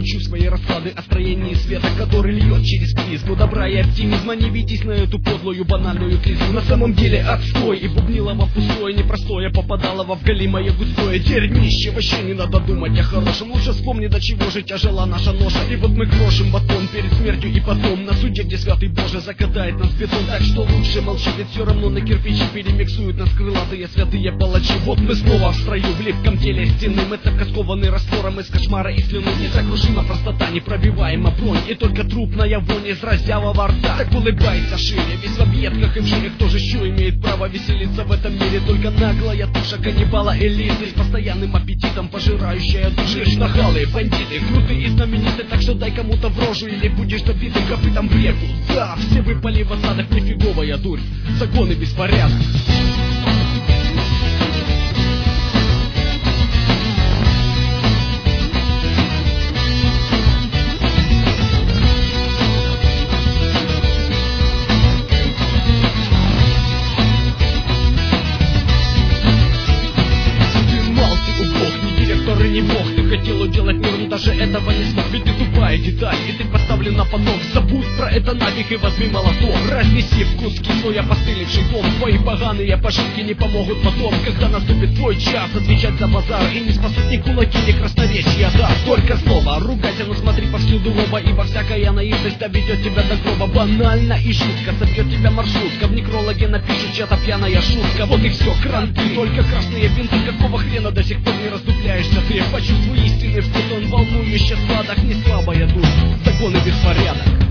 учу свои расклады о строении света, который льет через призму добра и оптимизма. Не ведись на эту подлую банальную клизму. На самом деле отстой и бубнилово пустое, непростое попадалово в голимое густое дерьмище. Вообще не надо думать о хорошем, лучше вспомни, до чего же тяжела наша ноша. И вот мы крошим батон перед смертью и потом на суде, где святый Боже закатает нас в бетон. Так что лучше молчи, ведь все равно на кирпичи перемиксуют нас крылатые святые палачи. Вот мы снова в строю, в липком теле стены. Мы так скованный раствором из кошмара и слюны. Несокрушима простота, непробиваема бронь, и только трупная вонь из разъявого рта. Так улыбайся шире, весь в объедках и в жире. Кто же еще имеет право веселиться в этом мире? Только наглая туша каннибала элиты, с постоянным аппетитом пожирающая души. Лишь нахалы, бандиты, крутые и знаменитые. Так что дай кому-то в рожу, или будешь добитым копытом в реку. Да, все выпали в осадок, нифиговая дурь, законы беспорядок. Не бог, ты хотел уделать мир, но даже этого не смог. Ведь ты тупая деталь, и ты поставлен на поток. Забудь про это нафиг и возьми молоток. Разнеси в куски свой опостылевший дом. Твои поганые пожитки не помогут потом, когда наступит твой час отвечать за базар. И не спасут ни кулаки, ни красноречия, да, только слово. Ругайся, но смотри повсюду оба, ибо всякая наивность доведет тебя до гроба. Банально и жутко собьет тебя маршрутка. В некрологе напишут чья-то пьяная шутка. Вот и все, кранты, только красные бинты. Какого хрена до сих пор не раздупляешься ты? Почувствуй истинный вкус, он волнующий сладок, не слабая дух, законы беспорядок.